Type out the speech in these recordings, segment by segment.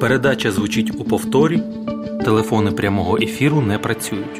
Передача звучить у повторі, телефони прямого ефіру не працюють.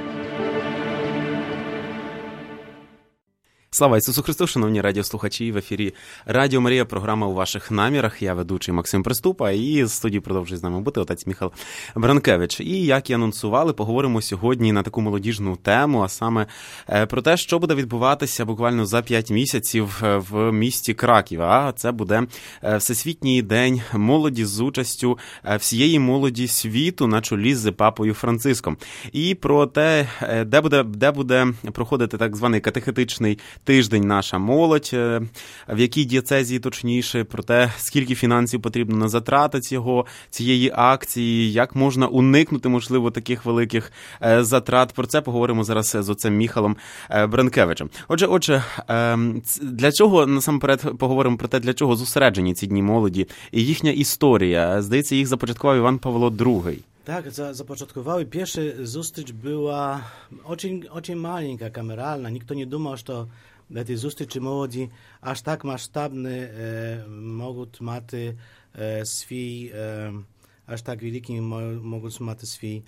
Слава Ісусу Христу, шановні радіослухачі, в ефірі Радіо Марія, програма «У ваших намірах». Я ведучий Максим Приступа, і з студії продовжує з нами бути отець Міхал Бранкевич. І, як і анонсували, поговоримо сьогодні на таку молодіжну тему, а саме про те, що буде відбуватися буквально за 5 місяців в місті Краків. А це буде Всесвітній день молоді з участю всієї молоді світу на чолі з Папою Франциском. І про те, де буде проходити так званий катехетичний тиждень наша молодь, в якій дієцезії точніше, про те, скільки фінансів потрібно на затрати цієї акції, як можна уникнути, можливо, таких великих затрат. Про це поговоримо зараз з отцем Міхалом Бранкевичем. Отже, для чого, насамперед, поговоримо про те, для чого зосереджені ці дні молоді і їхня історія. Здається, їх започаткував Іван Павло II. Tak, zapoczątkowały. Pierwsza zustryć była очень маленькая, kameralna. Nikt nie думал, что эти зустрічі молоді аж так масштабні можуть мати свій, аж так великий можуть мати свій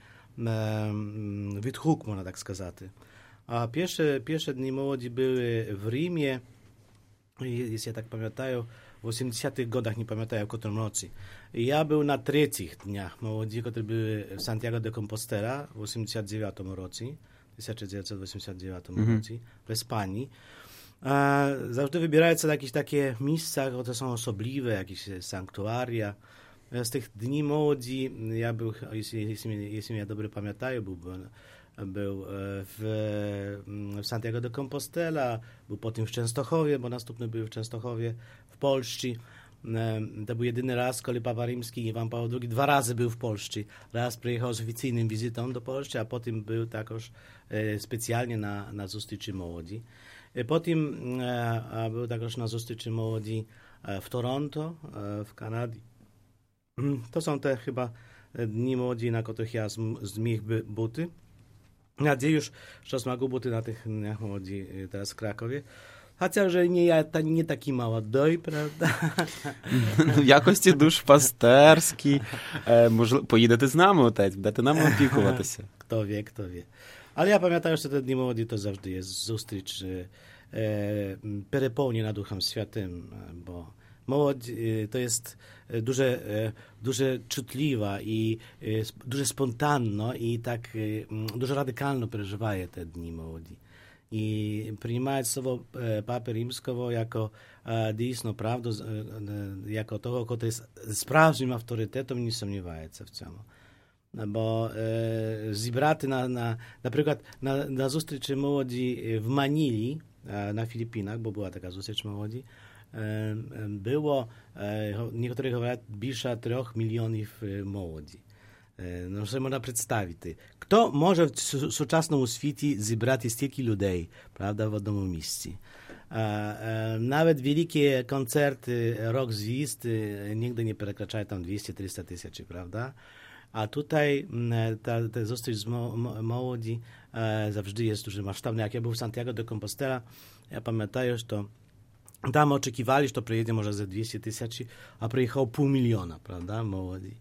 відгук, можна так сказати. А перші дні молоді були в Римі, якщо я так пам'ятаю, w 80-tych godach, nie pamiętam w którym roku. I ja był na trzecich dniach młodzi, które były w Santiago de Compostela w 89 roku, 1989 roku, w Hiszpanii. Zawsze wybierają się jakieś takie miejsca, które są osobliwe, jakieś sanktuaria. Z tych dni młodzi, ja był, jeśli ja dobrze pamiętam, był w Santiago de Compostela, był potem w Częstochowie, bo następny był w Częstochowie, w Polsce. To był jedyny raz, kiedy Papa Rzymski, Iwan Paweł II, 2 razy był w Polsce. Raz przyjechał z oficyjnym wizytą do Polski, a potem był także specjalnie na zustryczy młodzi. Potem był także na zustryczy młodzi w Toronto, w Kanadzie. To są te chyba dni młodzi, na których ja zmógł buty. Nadzieję, że zmogą buty na tych dniach młodzi teraz w Krakowie. Chociaż nie taki молодой, правда? В якості душпастерський. Можливо, поїдете з нами, отець, будете нам опікуватися. Kto wie. Ale ja pamiętam, że te dni młodzi to zawsze jest zustryć perepełniona Duchem Świętym, bo młodź to jest дуже чутлива i дуже спонтанно i tak дуже радикально переживає te dni młodzi. I przyjmować słowo Papy Rzymskiego jako dійсно правду, jako того, kto jest справжнім авторитетом, nie сумнівається w tym. Bo zbrati na przykład na zustryczy młodzi w Manili, na Filipinach, bo była taka zustrycz młodzi, było, niektórzy mówią, bliżej 3 milionów młodzi. No, że można przedstawić. Kto może w współczesnym świecie zebrać tyle ludzi, prawda, w jednym miejscu? Nawet wielkie koncerty rock zwisty nigdy nie przekraczają tam 200-300 tysięcy, prawda? A tutaj te zustryć z młodzi zawsze jest duży masштабny. Jak ja był w Santiago de Compostela, ja pamiętam, że tam oczekiwali, że przyjedzie może ze 200 tysięcy, a przyjechało 500 000, prawda, młodzi.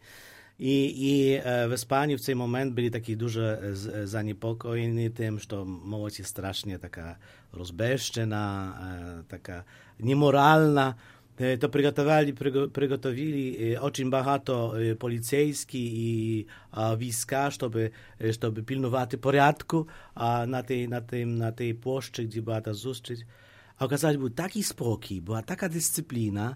I w Hiszpanii w ten moment byli taki duże zaniepokojeni tym, że młodzież jest strasznie taka rozbeszczona, taka niemoralna. To przygotowili очень багато поліцейські i wojska, żeby pilnować porządku na tej płoszczy, gdzie była ta zustryć. A okazało się, był taki spokój, była taka dyscyplina.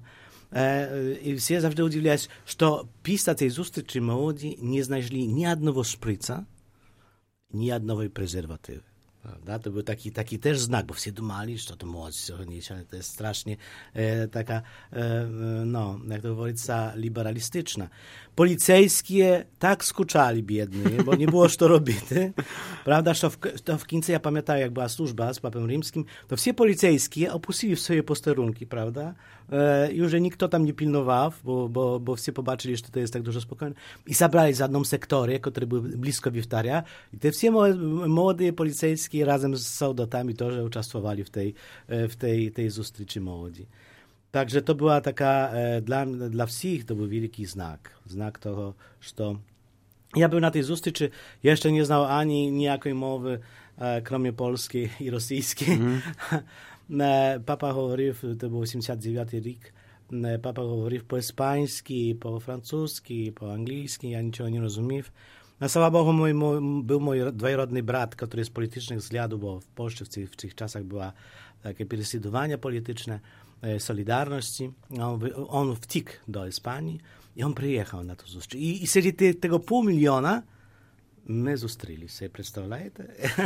I wszyscy zawsze udziwiali się, że pisa tej zustryczy młodzi nie znaleźli ni jednego szpryca, ni jednej prezerwatywy. Prawda? To był taki też znak, bo wszyscy dumali, że to młodzi, to jest strasznie taka, no, jak to mówić, liberalistyczna. Policejskie tak skuczali biedni, bo nie było co robić. Prawda, że w końcu ja pamiętam, jak była służba z Papem Rzymskim, to wszyscy policejskie opuścili swoje posterunki, prawda? Już nikt tam nie pilnował, bo wszyscy pobaczyli, że to jest tak dużo spokojne. I zabrali za jedną sektorię, który był blisko Wiftaria. I te wszyscy młode policejskie razem z soldatami też uczestniczyli w tej zustryczy młodzi. Także to była taka, dla wszystkich to był wielki znak tego, że ja był na tej zустрічі, jeszcze nie znał ani nijakiej mowy, kromie polskiej i rosyjskiej. Papa говорив, to był 89 rok, papa говорив по-испански, по-французски, по-английски, ja niczego nie rozumiał. Слава Богу, był mój dwojerodny brat, który z politycznych względów, bo w Polsce w tych czasach była takie prześladowania polityczne, Solidarności. On wciekł do Hiszpanii i on przyjechał na to zустріч. I wtedy tego 500 000 my zустріли się, представляєте?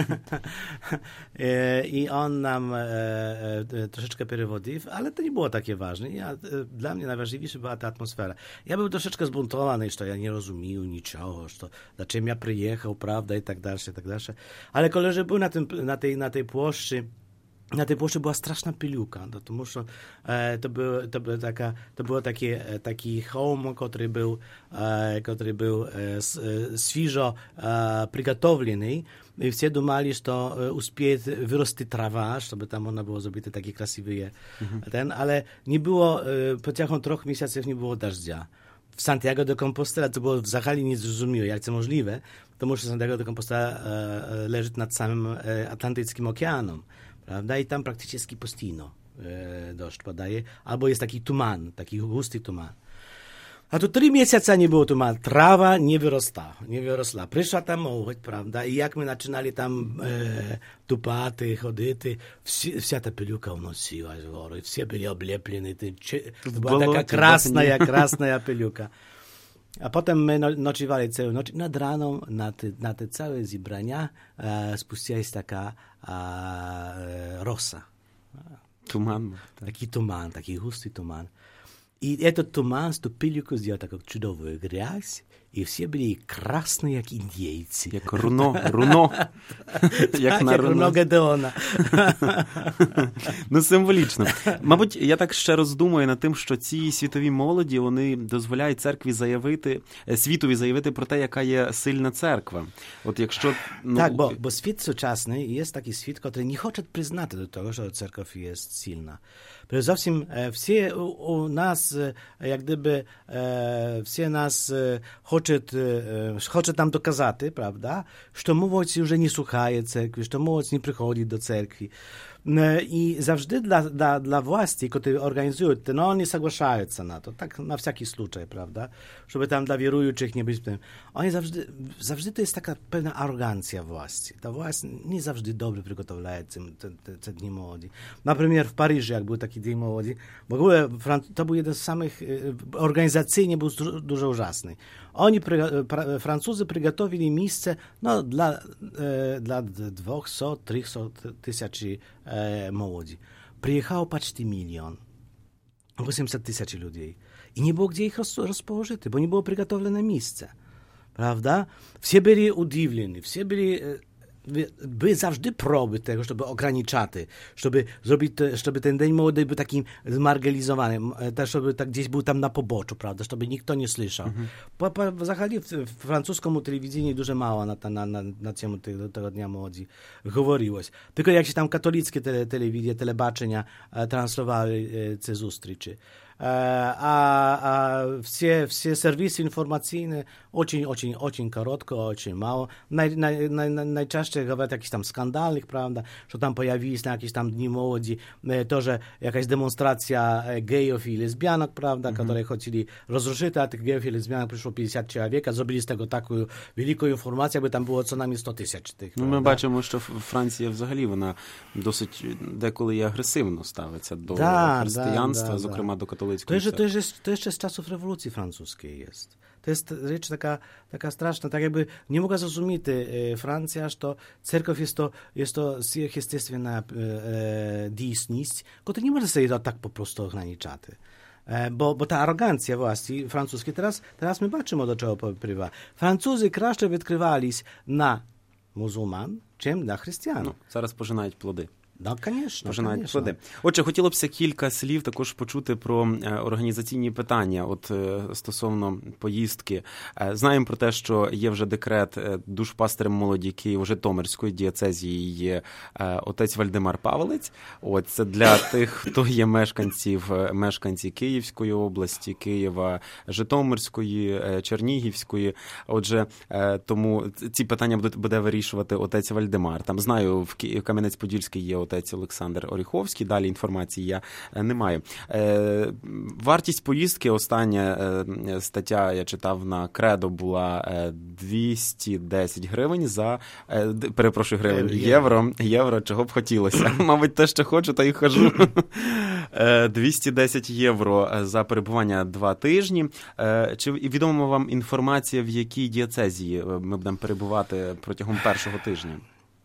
I on nam troszeczkę przewodził, ale to nie było takie ważne. Dla mnie najważniejsza była ta atmosfera. Ja był troszeczkę zbuntowany, że ja nie rozumiał niczego, że dlaczego ja przyjechał, prawda, i tak dalej, i tak dalej. Ale koleżę był na tej płoszczy. Na tej płoszy była straszna piluka, to był taki hełm, który był świeżo przygotowany i wszyscy думали, że uspieje wyrosty trawa, żeby tam można było zrobić takie krasiwe ale nie było, po tych 3 miesiącach nie było deszcza. W Santiago de Compostela to było w Zachali niezrozumiałe, jak to możliwe, to Santiago de Compostela leży nad samym Atlantyckim Oceanem. Prawda? I tam praktycznie postійно deszcz padaje, albo jest taki tuman, taki gusty tuman. A tu 3 miesiące nie było tumanu, trawa nie wyrosła. Przyszła ta mołodź, prawda? I jak my zaczynali tam tupaty, chodyty, wся ta piluka unosiła z góry, wszyscy byli oblepieni, to była taka krasna piluka. A potem my nocowali całą noc. Nad raną na te całe zebrania spuściła się taka rosa. Tuman. Taki tuman, taki gusty tuman. I ten tuman z tą piluką zdjął taką cudową grzać i wszyscy byli krasni jak Indійці. Jak runo. Jak руно Гедеона. Ну, символічно. Мабуть, я так ще раз думаю над тим, що ці світові молоді, вони дозволяють світові заявити про те, яка є сильна церква. От якщо... Так, бо світ сучасний, є такий світ, який не хоче признати до того, що церква є сильна. Przede wszystkim wszyscy u nas, jak gdyby, wszyscy nas chce nam dokazać, prawda, że młodzież już nie słuchaje cerkwi, że młodzież nie przychodzi do cerkwi. I zawsze dla władzy, które organizują to, no oni zgłaszają się na to, tak na wszelki случай, prawda, żeby tam dla wierujących nie być tym. Oni zawsze to jest taka pewna arogancja władzy. Ta władz nie zawsze dobrze przygotowuje te dni młodzi. Na przykład w Paryżu, jak był taki dzień młodzi, w ogóle to był jeden z samych, organizacyjnie był dużo ужасny. Oni, Francuzi, przygotowili miejsce dla 200-300 tysięcy młodzi. Przyjechało почти 1 milion. 800 tysięcy ludzi. I nie było gdzie ich rozpołożyć, bo nie było przygotowane miejsce. Prawda? Wszyscy byli udziwieni, wszyscy były zawsze próby tego, żeby ograniczać, żeby ten dzień młody był takim zmarginalizowany, też żeby tak gdzieś był tam na poboczu, prawda, żeby nikt to nie słyszał. W zasadzie w francuskim telewizji dużo mało na temu tego dnia młodzi mówiło się. Tylko jak się tam katolickie telewizje, telebaczenia translowały te zустрічі. A все serwisy informacyjne очень krótko, очень mało. Najczęściej говорят jakichś tam skandalnych, prawda, że tam pojawili się na jakieś tam dni młodzi, to, że jakaś demonstracja gejów i lesbianek, prawda, które chcieli rozruszyć, a tych gejów i lesbianek przyszło 50 człowiek, zrobili z tego taką wielką informację, by tam było co najmniej 100 tysięcy tych. Ми бачимо, що Франція взагалі вона досить деколи і агресивно ставиться до християнства, зокрема до католицького. To jeszcze z czasów rewolucji francuskiej jest. To jest rzecz taka straszna, tak jakby nie mogła zrozumieć Francja, że to cerkiew jest to естественна дійсність, która nie może sobie tak po prostu ograniczać. Bo ta arogancja władzy francuskiej, teraz my patrzymy, do czego popływa. Francuzi краще відкривались na muzułman, czym dla chrześcijan. Зараз пожинають плоди. Да, конечно, пожинають конечно. плоди. Отже, хотілося б кілька слів також почути про організаційні питання от стосовно поїздки. Знаємо про те, що є вже декрет душпастерем молоді Києво-Житомирської дієцезії є отець Вальдемар Павелець. От це для тих, хто є мешканці Київської області, Києва, Житомирської, Чернігівської. Отже, тому ці питання буде вирішувати отець Вальдемар. Там знаю, в Кам'янець-Подільський є отець Олександр Оріховський, далі інформації я не маю. Вартість поїздки, остання стаття, я читав на Кредо, була 210 гривень євро, чого б хотілося. Мабуть, те, що хочу, та й хожу. 210 євро за перебування 2 тижні. Чи відома вам інформація, в якій дієцезії ми будемо перебувати протягом першого тижня?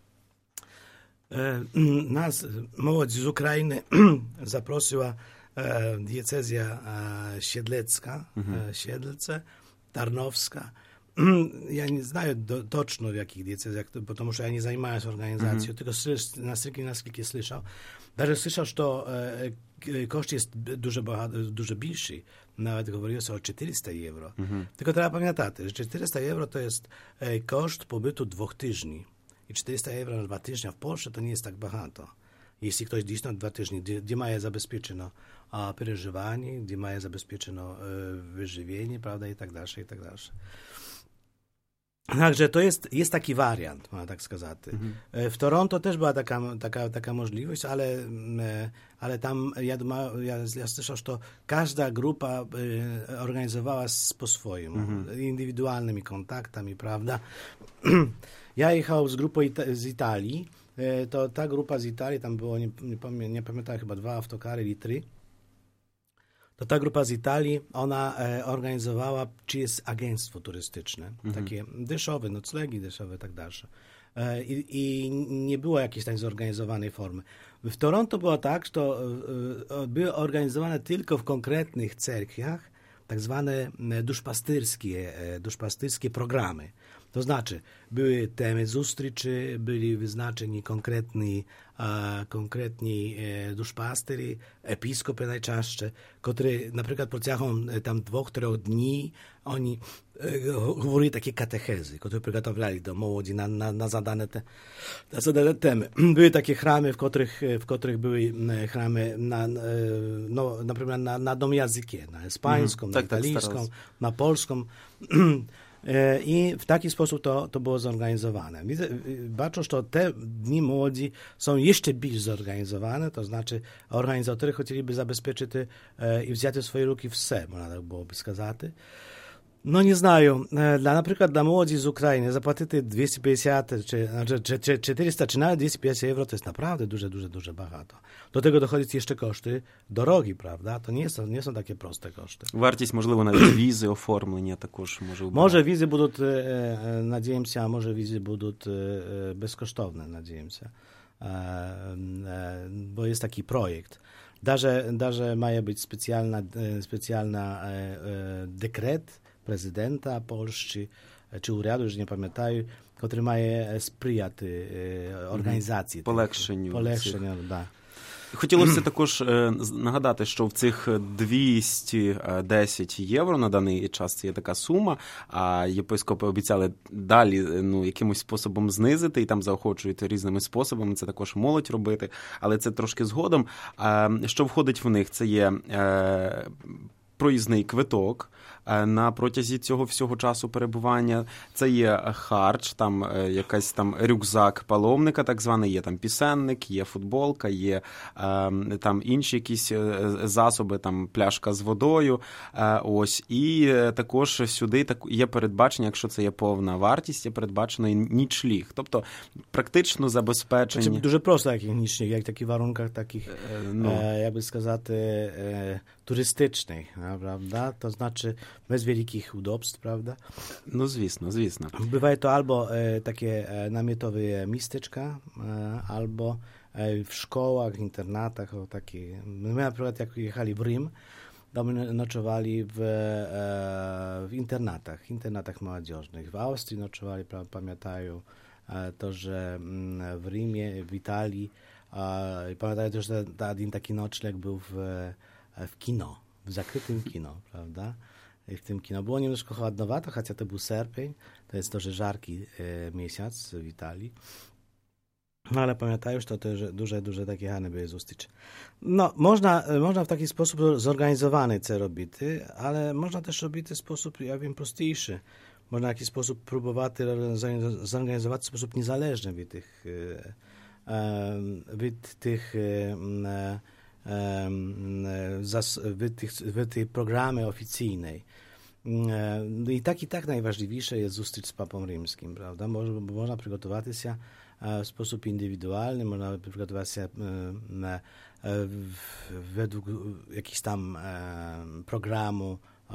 Nas młodzi z Ukrainy zaprosiła diecezja Siedlecka, Siedlce, Tarnowska. Ja nie знаю точно в яких diecezjach, потому что я не занимаюсь организацией, tylko наскільки слышав. Даже слышав, що кошт є дуже більший. Навіть говорилося о 400 євро. Tylko треба пам'ятати, що 400 євро to jest koszt pobytu 2 tygodni. I 400 euro na 2 tygodnie w Polsce to nie jest tak багато. Jeśli ktoś dziś na 2 tygodnie, gdzie ma zabezpieczone przeżywanie, gdzie ma zabezpieczone wyżywienie, prawda, i tak dalsze, i tak dalsze. Także to jest taki wariant, można tak сказати. W Toronto też była taka możliwość, ale tam ja słyszał, że to każda grupa organizowała po swojemu, indywidualnymi kontaktami, prawda. Ja jechał z grupą z Italii, to ta grupa z Italii, tam było, nie pamiętam, chyba 2 autokary ili 3, to ta grupa z Italii, ona organizowała, czy jest agentstwo turystyczne, takie dyszowe, noclegi dyszowe i tak dalsze. I nie było jakiejś tak zorganizowanej formy. W Toronto było tak, że to były organizowane tylko w konkretnych cerkwiach, tak zwane duszpastyrskie programy. To znaczy, były temy zustryczy, byli wyznaczeni konkretni duszpastery, episkopy najczęściej, którzy na przykład протягом tam 2-3 dni oni говорили takie katechezy, które przygotowali do młodzi na zadane temy. Były takie chramy, w których były chramy na przykład na dom językie, na espańską, na italijską, na polską. I w taki sposób to było zorganizowane. Baczą, że te dni młodzi są jeszcze bardziej zorganizowane, to znaczy organizatorzy chcieliby zabezpieczyć i wziąć w swoje ruki все, można tak byłoby сказати. No nie znają. Na przykład dla młodzi z Ukrainy zapłacić 250 czy 400 czy nawet 250 euro to jest naprawdę duże багато. Do tego dochodzi jeszcze koszty drogi, prawda? To nie są takie proste koszty. Вартість, можливо, навіть візи, оформлення також може бути. Może wizy будут, надеемся, może wizy будут bezkosztowne, надеемся. Bo jest taki projekt. Даже має być specjalna dekret prezydenta Polski, czy urяду, już nie pamiętam, który ma sprzyjати організації. Полегшенню. Да. Хотілося також нагадати, що в цих 210 євро на даний час це є така сума, а єпископи обіцяли далі якимось способом знизити, і там заохочують різними способами, це також молодь робити, але це трошки згодом. Що входить в них? Це є проїзний квиток на протязі цього всього часу перебування. Це є харч, там якась там рюкзак паломника, так званий, є там пісенник, є футболка, є там інші якісь засоби, там пляшка з водою. Ось. І також сюди є передбачення, якщо це є повна вартість, є передбачено і нічліг. Тобто практично забезпечення. Це дуже просто, як нічліг, як такі варунках таких, як би сказати, turystycznych, prawda? To znaczy bez wielkich udobstw, prawda? No звісно. Bywają to albo takie namiotowe miasteczka, albo w szkołach, internatach, o takie. My na przykład jak jechali w Rzym, to my nocowali w internatach młodzieżnych. W Austrii nocowali, pamiętają to, że w Rzymie, w Italii I pamiętam też, że jeden taki nocleg był w kino, w zakrytym kino, prawda? I w tym kino było немножко chłodnowato, chociaż to był sierpień, to jest dość żarki miesiąc w Italii. No ale pamiętają, że to też duże takie hany były zustycz. No, można w taki sposób zorganizowany це робити, ale można też robić w sposób, ja wiem, prostszy. Można w jakiś sposób próbować zorganizować w sposób niezależny w tych programy oficyjnej. I tak najważniejsze jest zustryć z Papą Rzymskim, prawda? Można przygotować się w sposób indywidualny, można przygotować się według jakiś tam programu,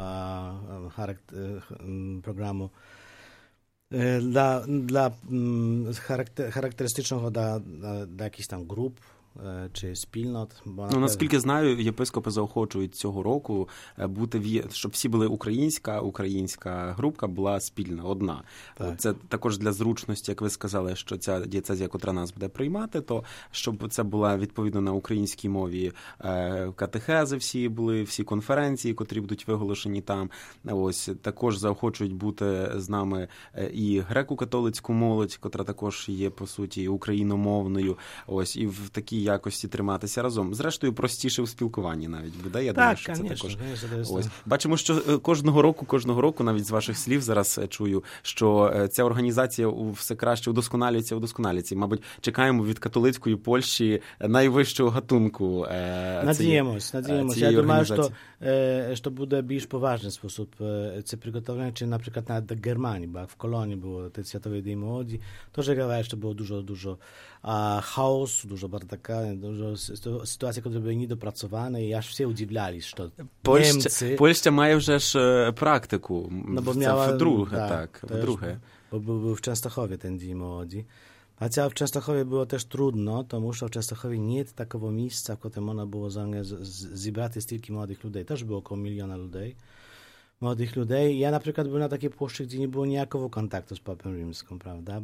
charakterystycznego dla jakichś tam grup чи спільнот. Ну, наскільки знаю, єпископи заохочують цього року бути, щоб всі були українська група була спільна, одна. Так. Це також для зручності, як ви сказали, що ця дієцезія, котра нас буде приймати, то щоб це була відповідно на українській мові катехези всі були, всі конференції, котрі будуть виголошені там. Ось також заохочують бути з нами і греко-католицьку молодь, котра також є, по суті, україномовною. Ось, і в такій якості триматися разом. Зрештою, простіше у спілкуванні навіть буде. Я думаю, що конечно, це також. Конечно, ось. Бачимо, що кожного року, навіть з ваших слів зараз чую, що ця організація все краще удосконалюється. Мабуть, чекаємо від католицької Польщі найвищого гатунку. Надіємось. Я думаю, що буде більш поважний спосіб це приготовлення, чи, наприклад, навіть до Германії, бо в Колонії було Святовий день молоді, теж говорять, що було дуже chaosu, dużo bardaка, dużo sytuacji, które były niedopracowane i aż się udziwlali, że Niemcy... Польща має вже ж практику. No bo miała... Вдруге. Bo był w Częstochowie ten dzień młodzi. Chociaż w Częstochowie było też trudno, to w Częstochowie nie jest takiego miejsca, w którym można było zebrać stільки młodych ludzi. Też było około 1 miliona ludzi. Młodych ludzi. Ja na przykład byłem na takiej płoszczy, gdzie nie było niejako kontaktu z Papą Rzymską, prawda?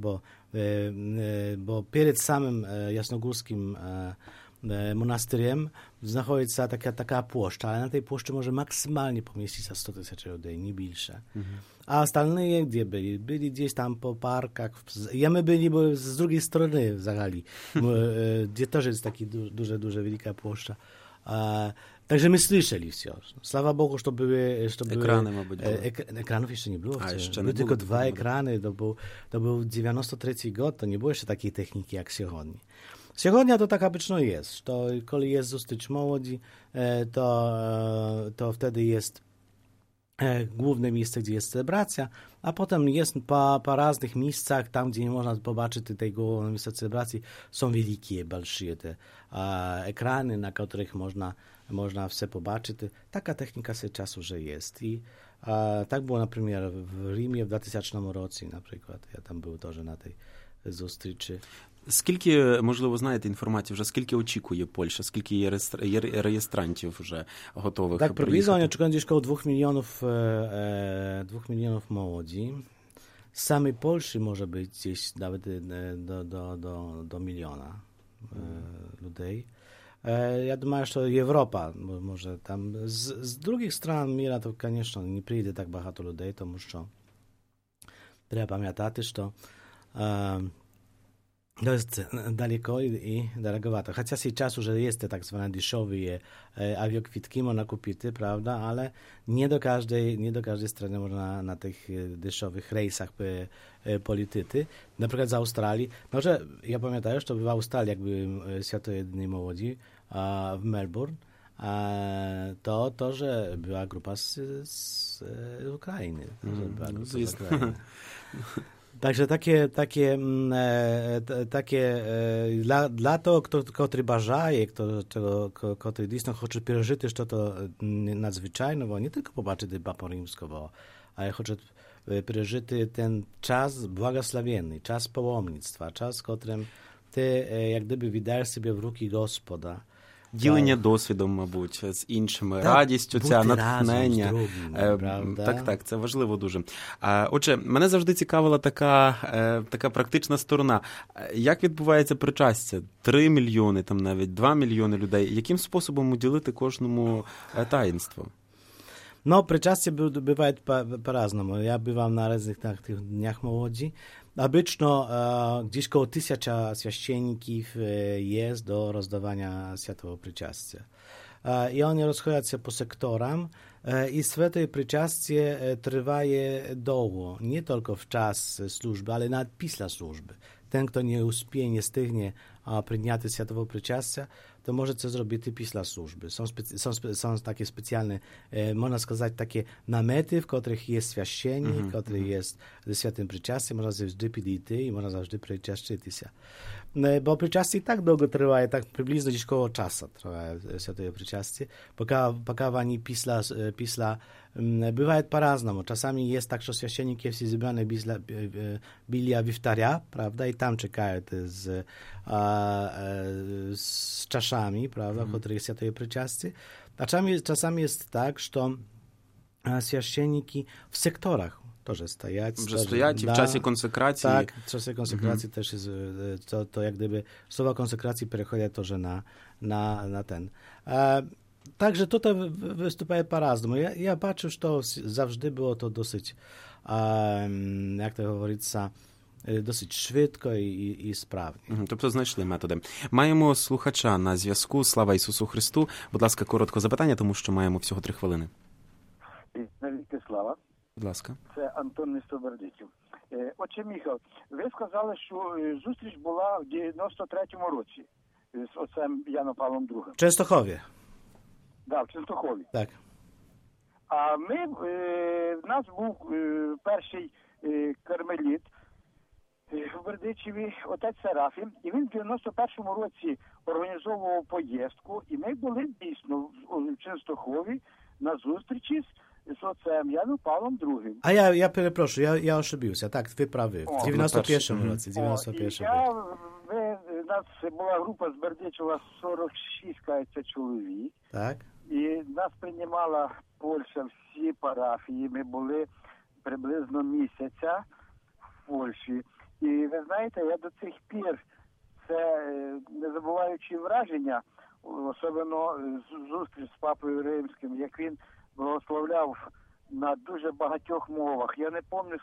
Bo przed samym jasnogórskim monastyrem znajduje się taka płoszcza, ale na tej płoszczy może maksymalnie pomieścić się 100 000 ludzi, nie więcej. A остальные gdzie byli? Byli gdzieś tam po parkach. My byli z drugiej strony w Zagali, gdzie też jest taka duża, wielka płoszcza. Także my słyszeli wciąż. Sława Bogu, że to były... Ekrany ma być. Ekranów jeszcze nie było wciąż. Były tylko 2 ekrany. To był 93 rok, to nie było jeszcze takiej techniki jak сьогодні. Сьогодні to tak обычно jest. To, kiedy jest zustycz młodzi, to wtedy jest główne miejsce, gdzie jest celebracja, a potem jest po różnych miejscach, tam gdzie nie można zobaczyć tej głównej miejsca celebracji, są wielkie, большие te ekrany, na których można все zobaczyć. Taka technika z czasu, że jest. I tak było na przykład w Римі w 2000 році, na przykład. Ja tam był też na tej зустрічі. Скільки, можливо, знаєте інформацію, вже скільки очікує Польща, скільки є реєстрантів вже готових приїхати? Так, приблизно вони очікують десь 2 milionów młodzi. Z samej Polski może być gdzieś nawet do miliona ludzi. Ja думаю, że Europa może tam z drugich stron mira to, конечно, nie przyjdzie tak багато людей, тому що треба пам'ятати, що to jest daleko i drogowato. Chociaż z czasu, że jest te tak zwane deszczowe aviokwitki, można kupić, prawda, ale nie do każdej strony można na tych deszczowych rejsach polityty. Na przykład z Australii. Może ja pamiętam, że to w Australii, jak byłem Światowej Dni Młodzi w Melbourne, to, że była grupa z Ukrainy. Także takie dla того, котрий бажає, котрий дійсно хоче пережити щось надзвичайного, не тільки побачити Папу Римського, ale хоче пережити ten czas błogosławienny, czas pałomnictwa, czas, w którym ty jak gdyby wydajesz sobie w ruki Gospoda ділення досвідом, мабуть, з іншими, радістю, ця натхнення. Так, це важливо дуже. Отже, мене завжди цікавила така практична сторона. Як відбувається причастя? 3 мільйони, там навіть 2 мільйони людей. Яким способом уділити кожному таїнство? No, причастие бывает по-разному. Я бывал на разных днях молоді. Обычно gdzieś koło 1000 священників jest do rozdawania świętego przyczastia. I oni rozchodzą po sektoram i święte przyczastie trwaje długo, nie tylko w czas służby, ale nawet після służby. Ten, kto nie uspie, nie stygnie прийняти святого причастя, то може це зробити після служби. Są такі спеціальні, можна сказати, такі намети, в котрих є священник, котрий є зі святим причастям, можна завжди підійти і можна завжди причаститися. Бо причастя і так довго триває, так приблизно десь коло часу триває святое причастя, поки вони після бывает по-разному. Czasami jest tak, że święciennik jest zebrany bilia wiftaria, prawda, i tam czekają z czaszami, prawda, w których jest to przyczastie. A czasami jest tak, że święcienniki w sektorach тоже стоять. Вже стоять і в часі консекрації. Так, в часі консекрації теж то як гdyby слова консекрації переходять теж на ten. Także tutaj występuje по-разному. Ja patrzę, że to zawsze było to dosyć, jak to говориться, досить швидко і справді. Тобто знайшли методи. Маємо слухача на зв'язку. Слава Ісусу Христу. Будь ласка, коротко запитання, тому що маємо всього 3 хвилини. Навіки слава. Будь ласка. Це Антон Нестобердичів. Отче Міхал, ви сказали, що зустріч була в 93-му році з отцем Яном Павлом II. В Częstochowie. Так, в Częstochowie. Так. А в нас був перший кармеліт в Бердичеві, отець Серафім, і він в 91-му році організовував поїздку, і ми були дійсно в Częstochowie на зустрічі з отцем Яном Павлом II. A ja przepraszam, ja ошибився. Так, ви праві. В 91-му році. У нас була група з Бердичева 46, кажеться, чоловік. Так. І нас приймала Польща, всі парафії. Ми були приблизно місяця в Польщі. І ви знаєте, я до цих пір, це незабуваючі враження, особливо зустріч з Папою Римським, як він благословляв на дуже багатьох мовах. Я не пам'ятаю,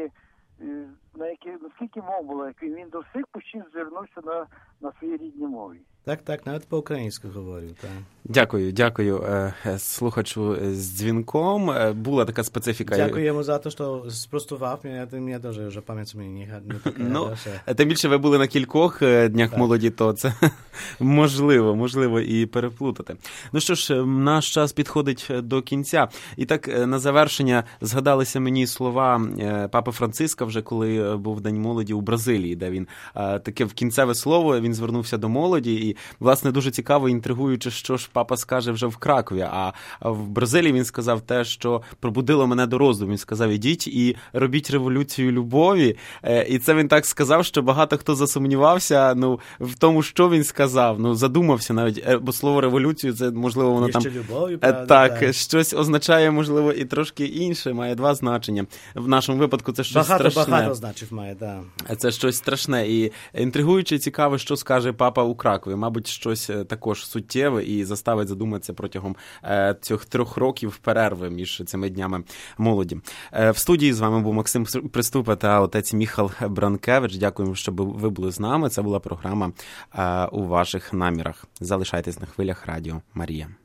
скільки мов було, як він до всіх почти звернувся на своїй рідній мові. Так, навіть по-українську говорив, так. Дякую слухачу з дзвінком. Була така специфіка. Дякую йому за те, що спростував мене. Я теж вже пам'ять мені не така. Тим більше ви були на кількох днях молоді, то це можливо і переплутати. Ну що ж, наш час підходить до кінця. І так, на завершення згадалися мені слова Папи Франциска, вже коли був День молоді у Бразилії, де він таке в кінцеве слово, він звернувся до молоді. І, власне, дуже цікаво, інтригуючи, що ж папа скаже вже в Кракові. А в Бразилії він сказав те, що пробудило мене до роздуму. Він сказав, ідіть і робіть революцію любові. І це він так сказав, що багато хто засумнівався в тому, що він сказав. Задумався навіть, бо слово революцію, це, можливо, воно там... любові, правда, так, щось означає, можливо, і трошки інше, має 2 значення. В нашому випадку це щось страшне. Багато значив має, так. Це щось страшне. І інтригуюче, цікаво, що скаже папа у Кракові. Мабуть, щось також суттєве і заставить задуматися протягом цих 3 років перерви між цими днями молоді. В студії з вами був Максим Приступа та отець Міхал Бранкевич. Дякуємо, що ви були з нами. Це була програма «У ваших намірах». Залишайтесь на хвилях Радіо Марія.